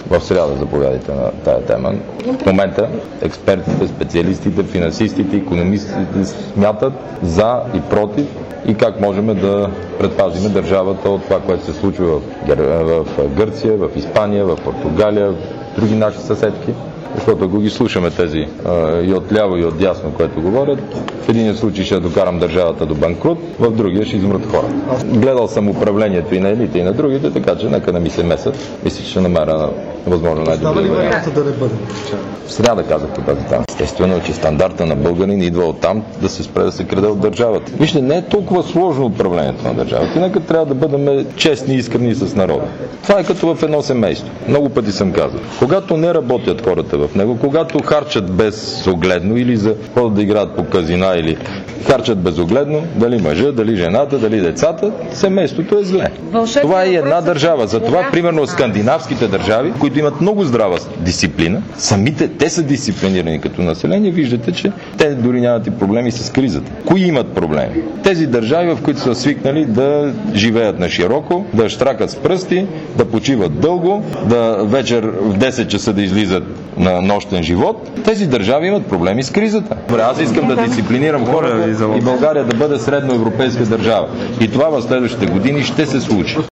В сряда заповядайте на тая тема. В момента експертите, специалистите, финансистите, икономистите смятат за и против и как можем да предпазим държавата от това, което се случва в Гърция, в Испания, в Португалия, в други наши съседки. Защото ако ги слушаме тези и отляво и отдясно, което говорят, в един случай ще докарам държавата до банкрут, в другия ще измрат хората. Гледал съм управлението и на едните и на другите, така че нека не ми се месят. Мисля, че ще намеря възможно най-добре вариант. В сряда казах по тази тема. Естествено, че стандарта на българин идва от там да се спре да се краде от държавата. Вижте, не е толкова сложно управлението на държавата. Нека трябва да бъдем честни и искрени с народа. Това е като в едно семейство. Много пъти съм казал. Когато не работят хората в него, когато харчат безогледно или ходят да играят по казина или харчат безогледно, дали мъжа, дали жената, дали децата, семейството е зле. Това е една държава. Затова, примерно, скандинавските държави, които имат много здрава дисциплина, самите те са дисциплинирани като население, виждате, че те дори нямат и проблеми с кризата. Кои имат проблеми? Тези държави, в които са свикнали да живеят на широко, да щракат с пръсти, да почиват дълго, да вечер в 10 часа да излизат на нощен живот, тези държави имат проблеми с кризата. Добре, аз искам да дисциплинирам хората и България да бъде средноевропейска държава. И това в следващите години ще се случи.